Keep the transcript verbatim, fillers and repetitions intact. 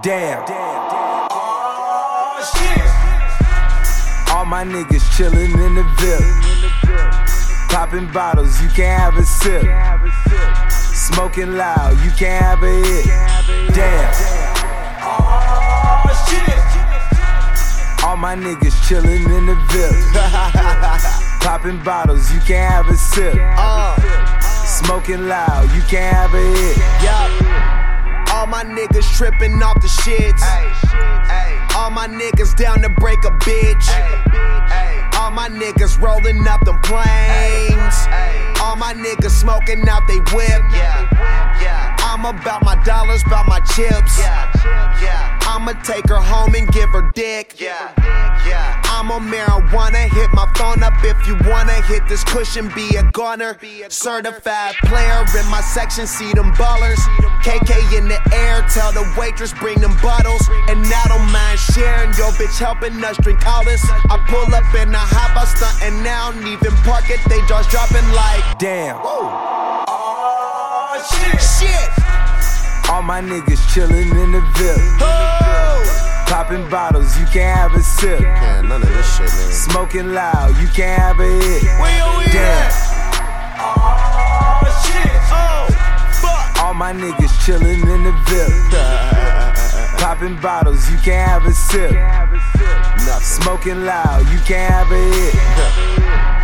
Damn. Oh, shit. All my niggas chillin' in the Ville. Popping bottles, you can't have a sip. Smoking loud, you can't have a hit. Damn. Oh, shit. All my niggas chillin' in the Ville. Popping bottles, you can't have a sip. Smoking loud, you can't have a hit. Yup. All my niggas trippin' off the shits. All my niggas down to break a bitch. All my niggas rollin' up them planes. All my niggas smoking out they whip. I'm about my dollars, about my chips. I'ma take her home and give her dick. I'm on marijuana, hit my phone up if you wanna hit this cushion, be a goner. Certified player in my section, see them ballers. K K in the air, tell the waitress bring them bottles. And I don't mind sharing, yo bitch helping us drink all this. I pull up in a hop, I stunt and now don't even park it, they just dropping like Damn. Oh, shit. shit. All my niggas chillin' in the Ville. Oh. Popping bottles, you can't have a sip. Man, none of this shit, man. Smoking loud, you can't have a hit. Where we Damn. at? Oh, shit. Oh, fuck. All my niggas chillin' in the Ville. Popping bottles, you can't have a sip. Nothing. Smoking loud, you can't have a hit.